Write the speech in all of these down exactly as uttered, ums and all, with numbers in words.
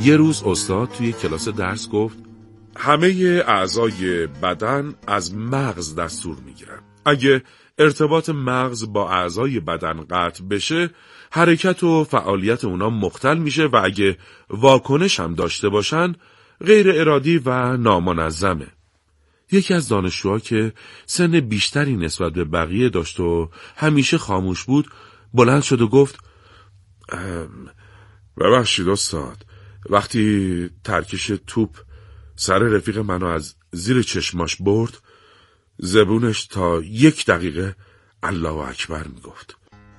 یه روز استاد توی کلاس درس گفت همه اعضای بدن از مغز دستور میگیرن. اگه ارتباط مغز با اعضای بدن قطع بشه، حرکت و فعالیت اونا مختل میشه و اگه واکنش هم داشته باشن، غیر ارادی و نامنظمه. یکی از دانشجوها که سن بیشتری نسبت به بقیه داشت و همیشه خاموش بود، بلند شد و گفت ببخشید استاد، وقتی ترکش توپ سر رفیق منو از زیر چشماش برد، زبونش تا یک دقیقه الله اکبر میگفت.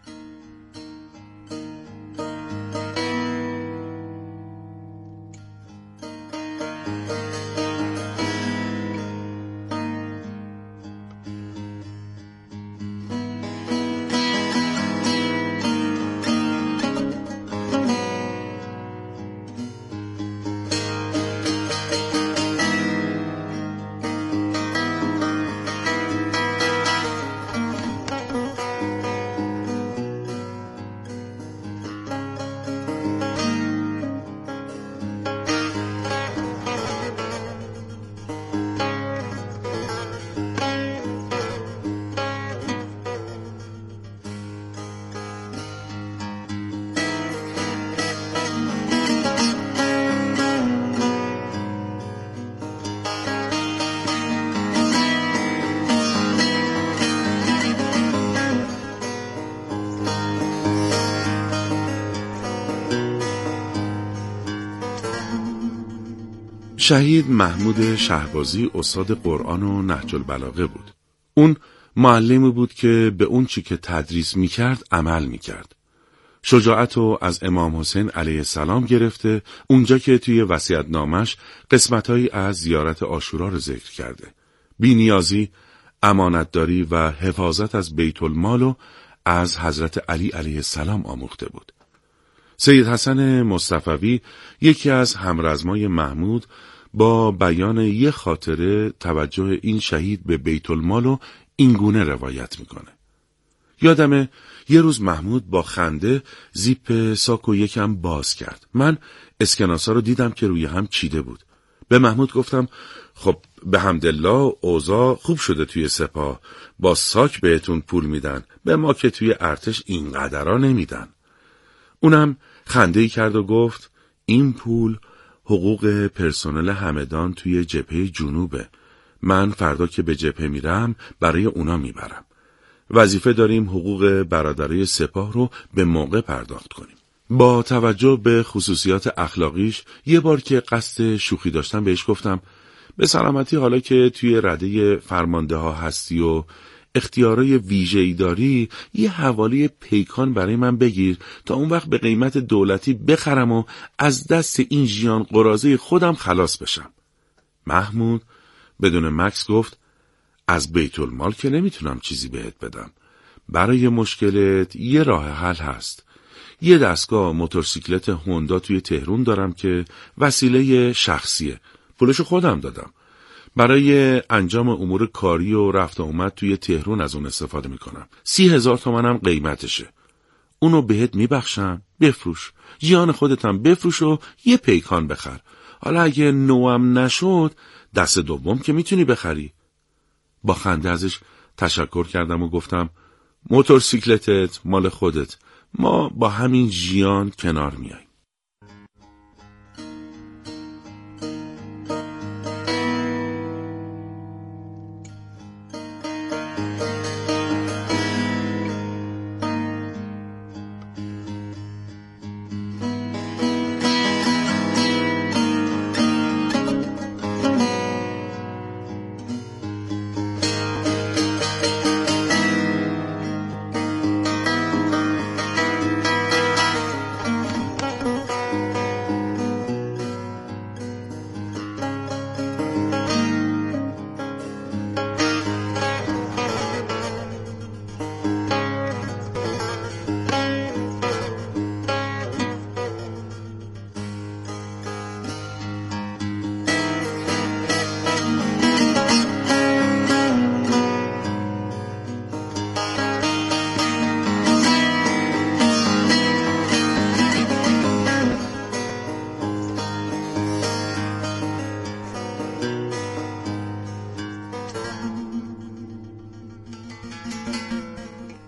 شهید محمود شهبازی استاد قرآن و نهج البلاغه بود. اون معلمی بود که به اون چی که تدریس میکرد عمل میکرد. شجاعت رو از امام حسین علیه السلام گرفته، اونجا که توی وصیت‌نامش قسمتایی از زیارت عاشورا رو ذکر کرده. بی‌نیازی، امانتداری و حفاظت از بیت المال رو از حضرت علی علیه السلام آموخته بود. سید حسن مصطفوی، یکی از همرزمای محمود، با بیان یه خاطره توجه این شهید به بیت المال رو اینگونه روایت میکنه. یادمه یه روز محمود با خنده زیپ ساکو یکم باز کرد. من اسکناسا رو دیدم که روی هم چیده بود. به محمود گفتم خب به حمدالله اوضاع خوب شده توی سپاه، با ساک بهتون پول میدن، به ما که توی ارتش اینقدرها نمیدن. اونم خنده‌ای کرد و گفت این پول حقوق پرسنل همدان توی جبهه جنوبه. من فردا که به جبهه میرم برای اونا میبرم. وظیفه داریم حقوق برادرای سپاه رو به موقع پرداخت کنیم. با توجه به خصوصیات اخلاقیش یه بار که قصد شوخی داشتم بهش گفتم به سلامتی، حالا که توی رده فرمانده ها هستی و اختیارای ویژه‌ای داری، یه حواله پیکان برای من بگیر تا اون وقت به قیمت دولتی بخرم و از دست این ژیان قراضه خودم خلاص بشم. محمود بدون مکس گفت از بیت المال که نمیتونم چیزی بهت بدم. برای مشکلت یه راه حل هست. یه دستگاه موتورسیکلت هوندا توی تهران دارم که وسیله شخصیه. پولشو خودم دادم. برای انجام امور کاری و رفت و اومد توی تهران از اون استفاده میکنم. سی هزار تومنم قیمتشه. اونو بهت میبخشم، بفروش. جیان خودتم بفروش و یه پیکان بخر. حالا اگه نوام نشد دست دوم که میتونی بخری. با خنده ازش تشکر کردم و گفتم موتورسیکلتت مال خودت، ما با همین جیان کنار میاییم.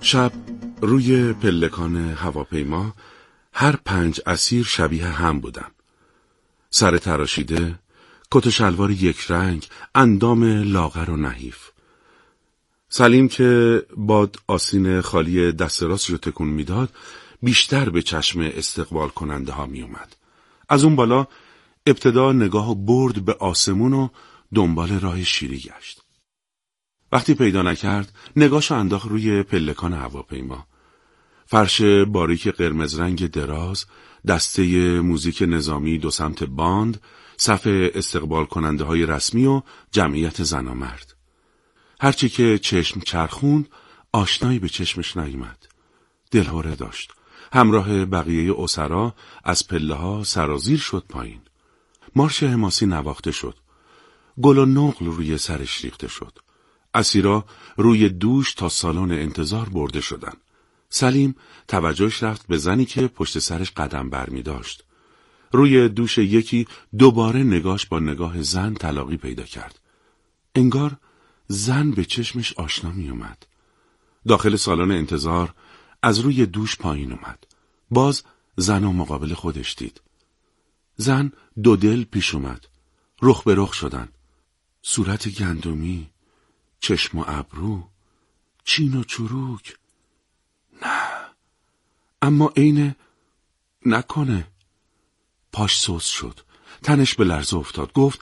شب روی پلکان هواپیما هر پنج اسیر شبیه هم بودن. سر تراشیده، کت و شلوار یک رنگ، اندام لاغر و نحیف. سلیم که باد آستین خالی دست راست رو تکون میداد، بیشتر به چشم استقبال کننده ها می اومد. از اون بالا ابتدا نگاه برد به آسمون و دنبال راه شیری گشت. وقتی پیدا نکرد، نگاهشو انداخت روی پلکان هواپیما. فرش باریک قرمز رنگ دراز، دسته موزیک نظامی دو سمت باند، صف استقبال کننده های رسمی و جمعیت زن و مرد. هرچی که چشم چرخوند، آشنایی به چشمش نیامد. دلهره داشت. همراه بقیه اسرا از پله ها سرازیر شد پایین. مارش حماسی نواخته شد. گل و نقل روی سرش ریخته شد. اسیرا روی دوش تا سالن انتظار برده شدن. سلیم توجهش رفت به زنی که پشت سرش قدم برمی داشت. روی دوش یکی دوباره نگاش با نگاه زن تلاقی پیدا کرد. انگار زن به چشمش آشنا می اومد. داخل سالن انتظار از روی دوش پایین اومد. باز زن و مقابل خودش دید. زن دو دل پیش اومد. رخ به رخ شدن. صورت گندمی، چشم و ابرو، چین و چروک. نه، اما عین نکنه. پاش سوس شد. تنش به لرزه افتاد. گفت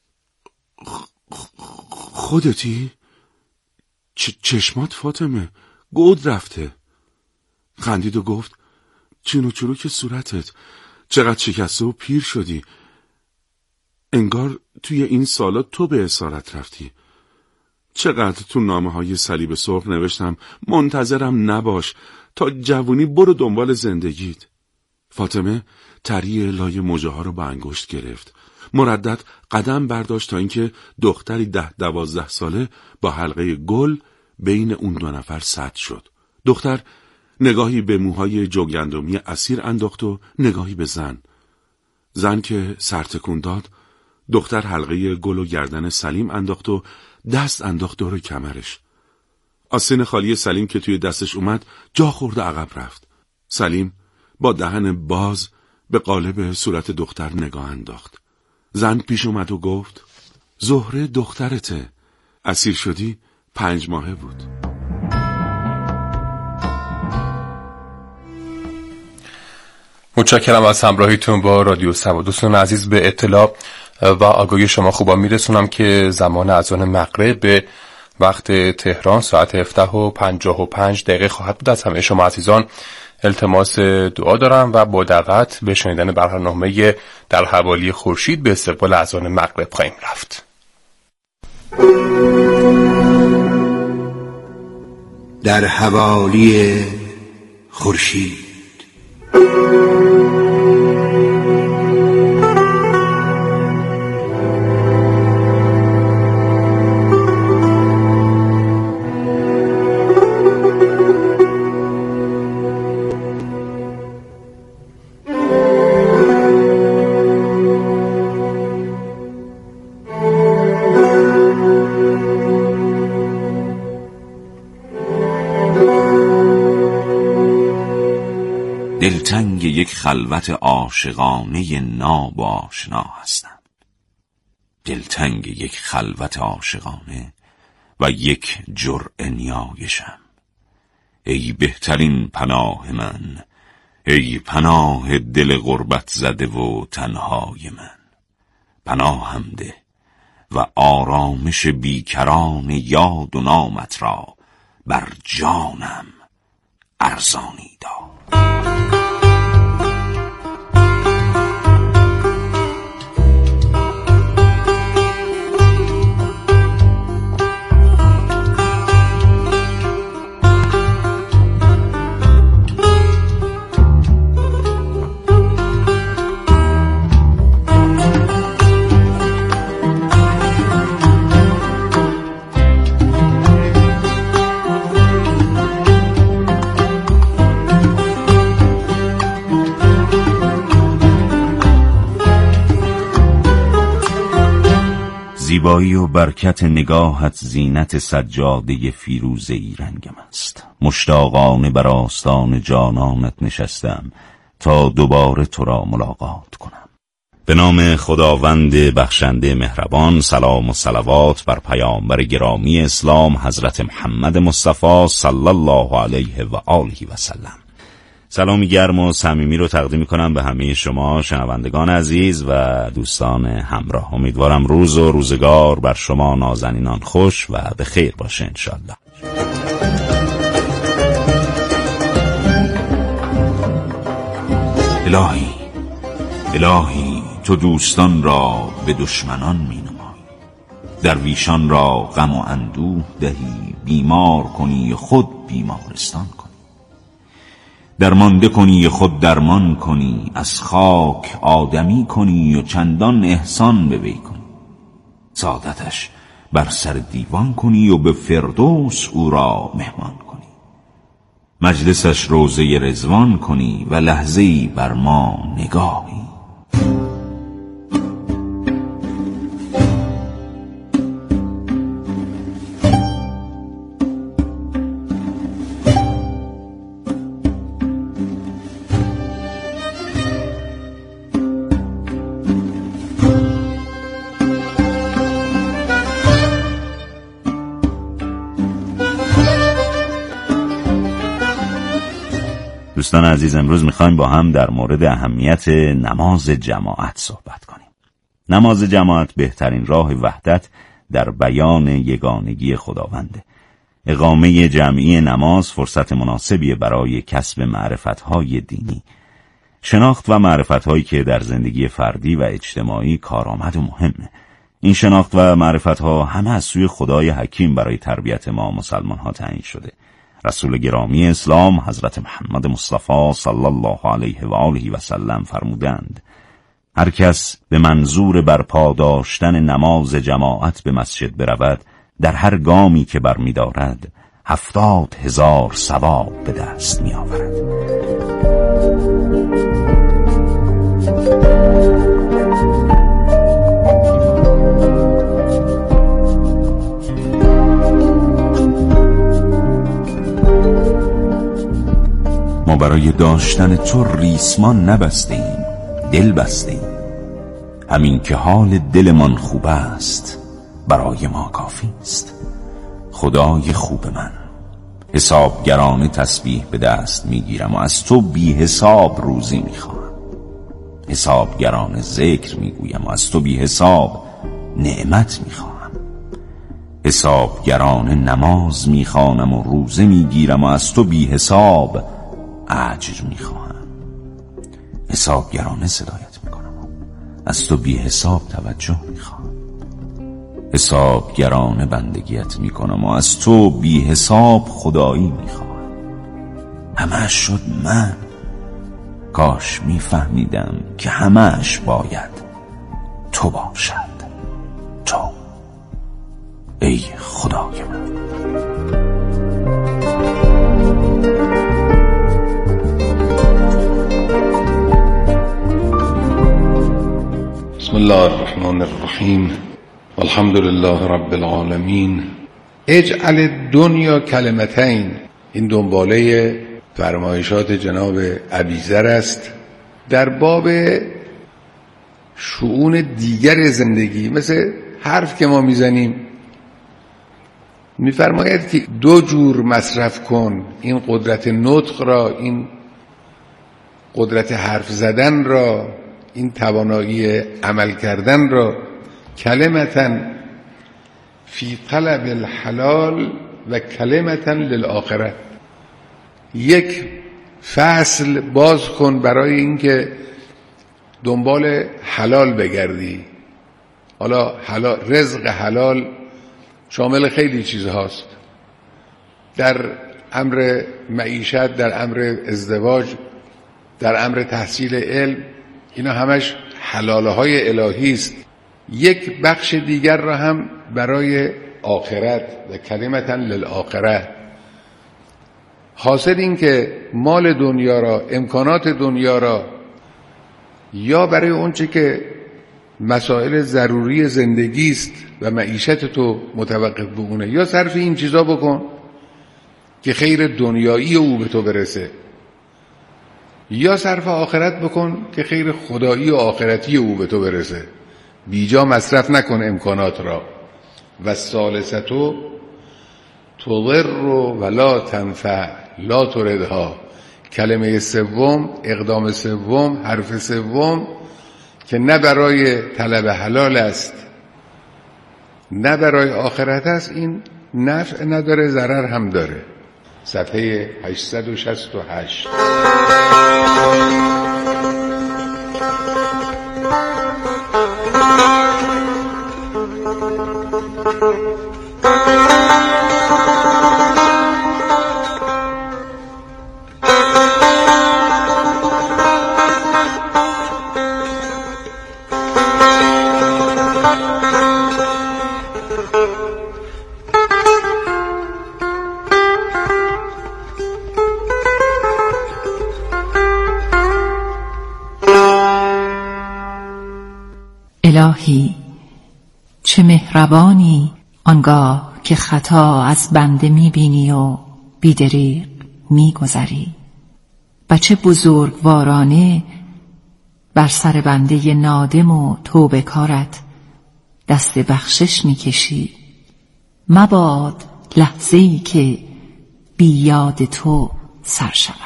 خودتی؟ چ- چشمات فاطمه گود رفته. خندید و گفت چین و چروک صورتت، چقدر شکسته و پیر شدی. انگار توی این سالا تو به اسارت رفتی. چقدر تو نامه های صلیب سرخ نوشتم منتظرم نباش، تا جوونی برو دنبال زندگیت. فاطمه تری لای موجه ها رو با انگشت گرفت. مردد قدم برداشت تا اینکه دختری ده دوازده ساله با حلقه گل بین اون دو نفر سد شد. دختر نگاهی به موهای جوگندمی اسیر انداخت و نگاهی به زن. زن که سر تکون داد، دختر حلقه گل و گردن سلیم انداخت و دست انداخت دور کمرش. آستین خالی سلیم که توی دستش اومد جا خورد و عقب رفت. سلیم با دهن باز به قالب صورت دختر نگاه انداخت. زن پیش اومد و گفت زهره دخترته. اسیر شدی پنج ماهه بود. متشکرم از همراهیتون با رادیو سما. دوستان عزیز، به اطلاع و آگاهی شما خوبا میرسونم که زمان اذان مغرب به وقت تهران ساعت هفده و پنجاه و پنج دقیقه خواهد بود. از همه شما عزیزان التماس دعا دارم و با دعوت به شنیدن برنامه در حوالی خورشید به استقبال اذان مغرب خواهیم رفت. در حوالی خورشید. دلتنگ یک خلوت عاشقانه ناب و آشنا هستم. دلتنگ یک خلوت عاشقانه و یک جرعه نیایشم. ای بهترین پناه من، ای پناه دل غربت زده و تنهای من. پناهم ده و آرامش بیکران یاد و نامت را بر جانم ارزانی دار. زیبایی و برکت نگاهت زینت سجاده فیروزه‌ای رنگم است. مشتاقانه بر آستان جانانت نشستم تا دوباره تو را ملاقات کنم. به نام خداوند بخشنده مهربان، سلام و صلوات بر پیامبر گرامی اسلام حضرت محمد مصطفی صلی الله علیه و آله و سلم. سلامی گرم و صمیمی رو تقدیم کنم به همه شما شنوندگان عزیز و دوستان همراه. امیدوارم روز و روزگار بر شما نازنینان خوش و به خیر باشه انشالله. الهی الهی تو دوستان را به دشمنان می نمایی، درویشان را غم و اندوه دهی، بیمار کنی خود بیمارستان کنی، درمانده کنی خود درمان کنی، از خاک آدمی کنی و چندان احسان به وی کنی، سعادتش بر سر دیوان کنی و به فردوس او را مهمان کنی، مجلسش روضه رضوان کنی و لحظه‌ای بر ما نگاهی. دوستان عزیز، امروز میخوایم با هم در مورد اهمیت نماز جماعت صحبت کنیم. نماز جماعت بهترین راه وحدت در بیان یگانگی خداونده. اقامه جمعی نماز فرصت مناسبی برای کسب معرفت‌های دینی، شناخت و معرفت‌هایی که در زندگی فردی و اجتماعی کارآمد و مهمه. این شناخت و معرفت‌ها همه از سوی خدای حکیم برای تربیت ما مسلمان‌ها تعیین شده. رسول گرامی اسلام حضرت محمد مصطفی صلی الله علیه و آله و سلم فرمودند: هر کس به منظور برپا داشتن نماز جماعت به مسجد برود، در هر گامی که برمی دارد هفتاد هزار ثواب به دست می آورد. ما برای داشتن تو ریسمان نبستیم، دل بستیم. همین که حال دلمان خوب است برای ما کافی است. خدای خوب من، حسابگرانه تسبیح به دست میگیرم و از تو بی حساب روزی میخواهم. حسابگرانه ذکر میگویم و از تو بی حساب نعمت میخواهم. حسابگرانه نماز میخوانم و روزه میگیرم و از تو بی حساب اجر میخواهم. حسابگرانه صدایت میکنم و از تو بی حساب توجه میخواهم. حسابگرانه بندگیت میکنم و از تو بی حساب خدایی میخواهم. همه‌اش شد من. کاش میفهمیدم که همه‌اش باید تو باشد. تو ای خدای من. بسم الله الرحمن الرحیم والحمد لله رب العالمین. اجعل الدنیا کلمتین، این دنباله فرمایشات جناب ابیذر است در باب شؤون دیگر زندگی. مثل حرف که ما میزنیم میفرماید که دو جور مصرف کن، این قدرت نطق را، این قدرت حرف زدن را، این توانایی عمل کردن را، کلمتاً فی طلب الحلال و کلمتاً للآخرة. یک فصل باز کن برای اینکه دنبال حلال بگردی. حالا حلال، رزق حلال شامل خیلی چیزهاست. در امر معیشت، در امر ازدواج، در امر تحصیل علم، اینا همش حلاله های الهی است. یک بخش دیگر را هم برای آخرت و کلمتاً للآخرة. حاصل این که مال دنیا را، امکانات دنیا را یا برای اون چه که مسائل ضروری زندگی است و معیشت تو متوقف به اونه، یا صرف این چیزا بکن که خیر دنیایی او به تو برسه، یا صرف آخرت بکن که خیر خدایی و آخرتی او به تو برسه. بیجا مصرف نکن امکانات را. و ثالثتو تضر ولا تنفع لا تردها. کلمه سوم، اقدام سوم، حرف سوم که نه برای طلب حلال است نه برای آخرت است، این نفع نداره، ضرر هم داره. صفحه هشتصد و شصت و هشت. الهی چه مهربانی آنگاه که خطا از بنده میبینی و بیدریغ میگذری، و چه بزرگوارانه بر سر بنده نادم و توبه کارت دست بخشش میکشی. مباد لحظه‌ای که بی یاد تو سر شود.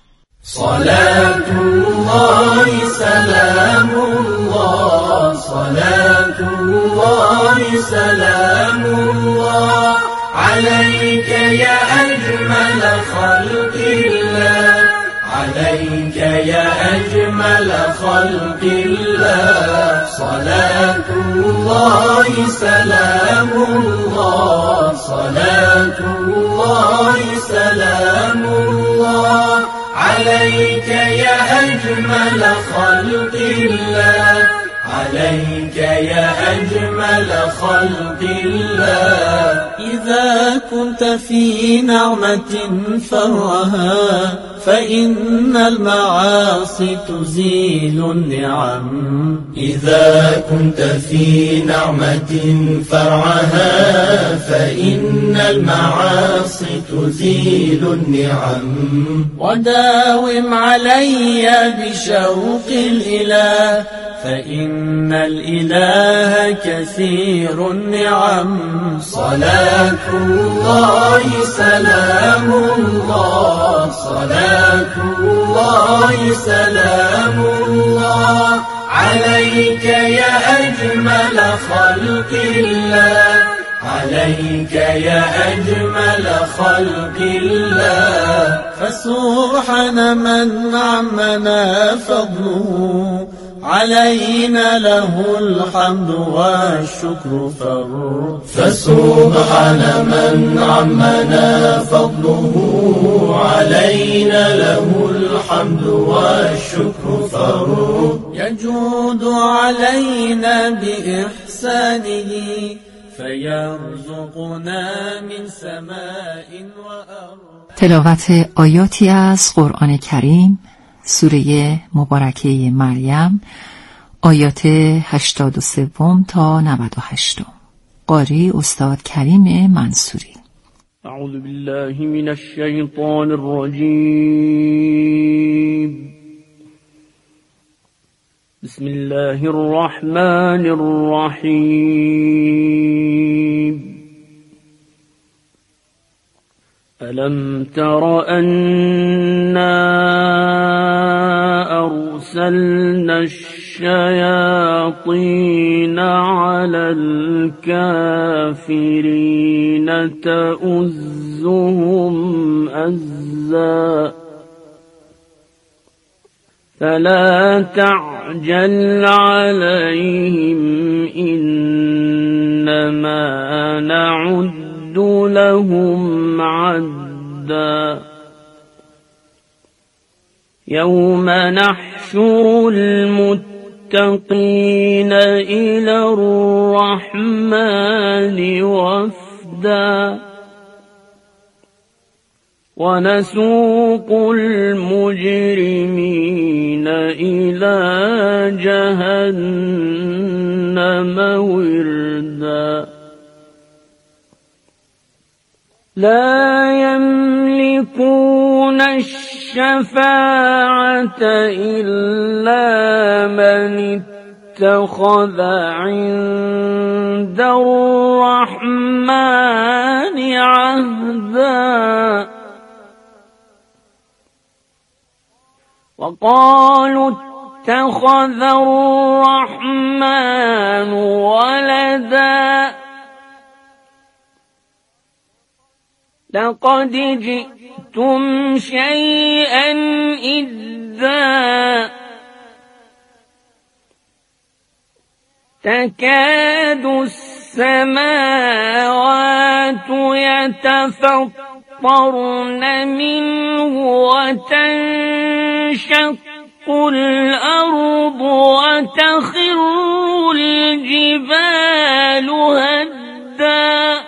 صلاة الله سلام الله، صلاة الله سلام الله عليك يا أجمل خلق الله، عليك يا أجمل خلق الله. صلاة الله سلام الله، صلاة الله سلام الله عليك يا أجمل خلق الله، عليك يا أجمل خلق الله. إذا كنت في نعمة فرها فإن المعاصي تزيل النعم، إذا كنت في نعمة فرعها فإن المعاصي تزيل النعم. وداوم علي بشوق الإله فإن الإله كثير النعم. صلاة الله سلام الله، صلاة الله سلام الله عليك يا أجمل خلق الله، عليك يا أجمل خلق الله. فسبحان من عمنا فضله، علينا له الحمد والشكر فر. فسبحان من عمنا فضله، علينا له الحمد والشكر فر. يجود علينا بإحسانه فيرزقنا من سماء وأرض. تلاوت آیاتی از قرآن کریم، سوره مبارکه مریم، آیات هشتاد و سه تا نود و هشت. قاری استاد کریم منصوری. اعوذ بالله من الشیطان الرجیم. بسم الله الرحمن الرحیم. ألم تر أنا أرسلنا الشياطين على الكافرين تؤزهم أزا فلا تعجل عليهم إنما نعد لهم عدا يوم نحشر المتقين إلى الرحمن وفدا ونسوق المجرمين إلى جهنم وردا لا يملكون الشفاعة إلا من اتخذ عند الرحمن عهدا وقالوا اتخذ الرحمن ولدا لقد جئتم شيئا إدا تكاد السماوات يتفطرن منه وتنشق الأرض وتخر الجبال هدا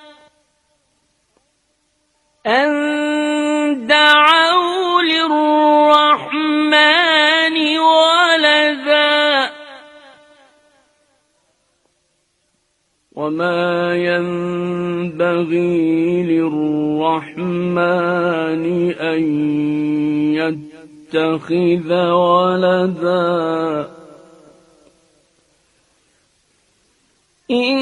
أن دعوا للرحمن ولدا وما ينبغي للرحمن أن يتخذ ولدا إن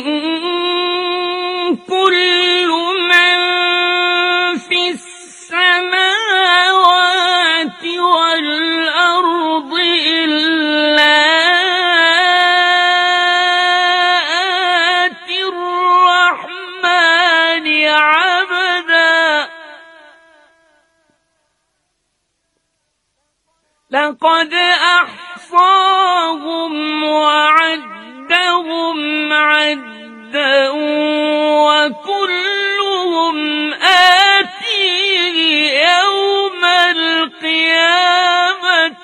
كل من في السماوات والأرض إلا آتي الرحمن عبدا لقد أحصاهم وعدهم عدا وكلهم آتيه يوم القيامة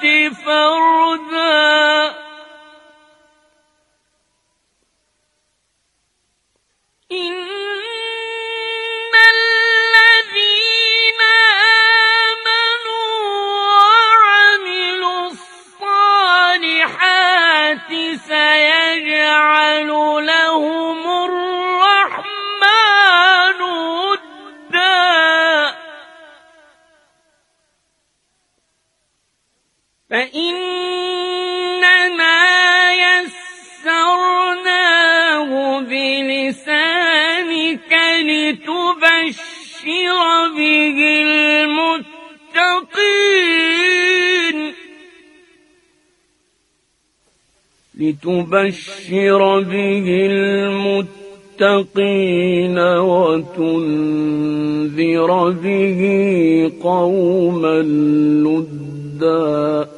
فردا إن الذين آمنوا وعملوا الصالحات سيجعل لهم الرحمن ودا فإنما يسرناه بلسانك لتبشر به المتقين لتبشر به المتقين وتنذر به قوما لدا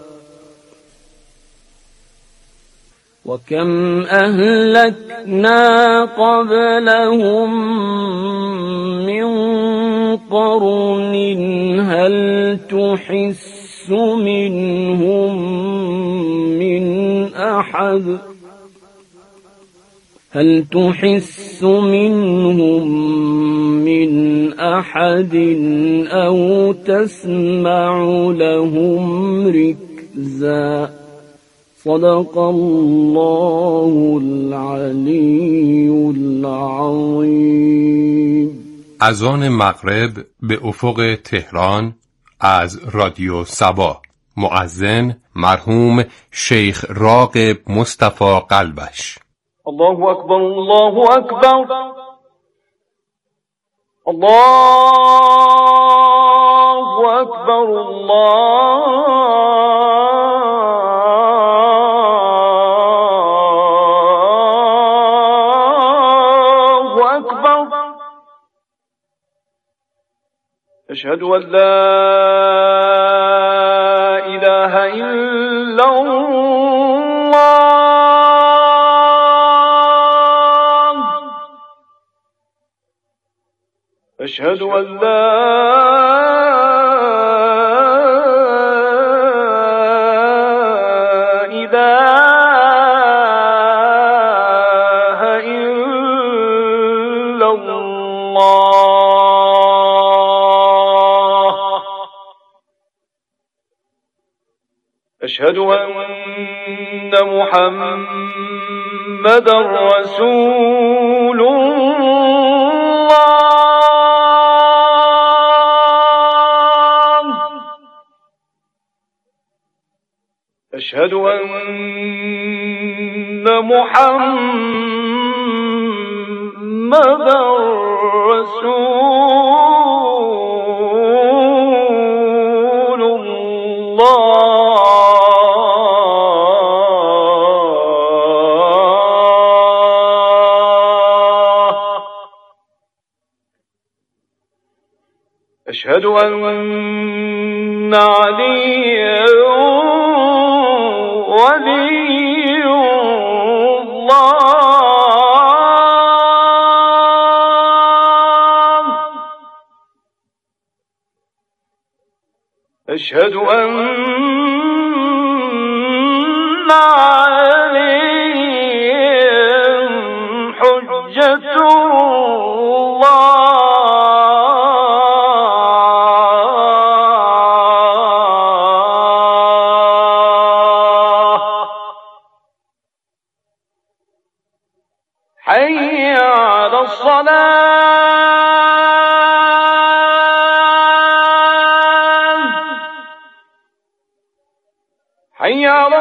وكم أهلكنا قبلهم من قرن هل تحس منهم من أحد هل تحس منهم من أحد أو تسمع لهم ركزا صدق الله العلی العظیم. اذان مغرب به افق تهران از رادیو صبا. مؤذن مرحوم شیخ راغب مصطفی قلبش. الله اکبر الله اکبر الله اکبر الله أشهد أن لا إله إلا الله أشهد أن لا إله إلا الله أشهد أن محمد رسول الله. أشهد أن محمد رسول الله. أشهد أن عليا ولي الله. أشهد أن عليا حجة الله. حي على الصلاة. حي على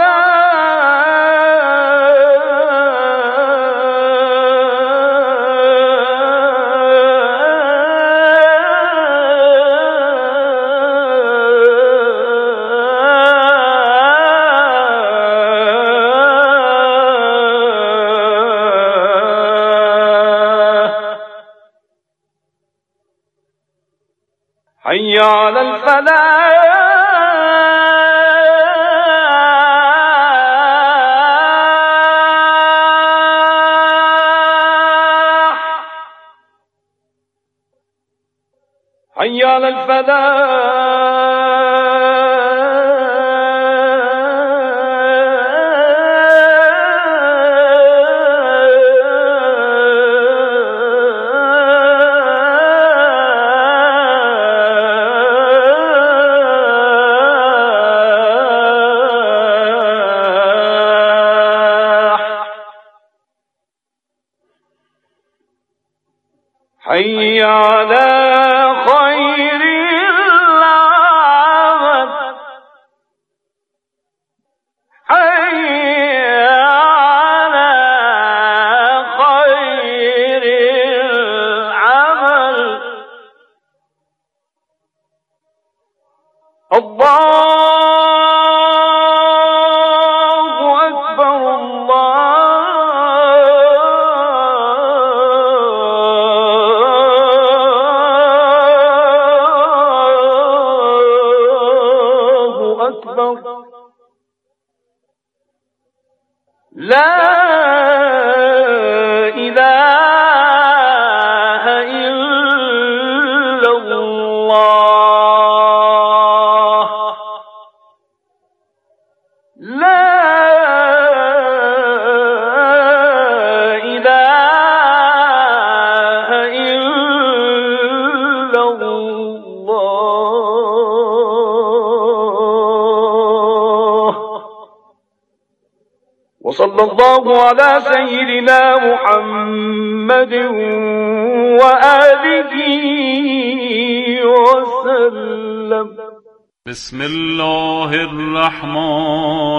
حي على الفلاح. حي على حي على خير العمل. حي على خير العمل. الله أكبر. الله أكبر. لا إله إلا الله. لا إله إلا الله. وصلى الله على سيدنا محمد وآله وسلم. بسم الله الرحمن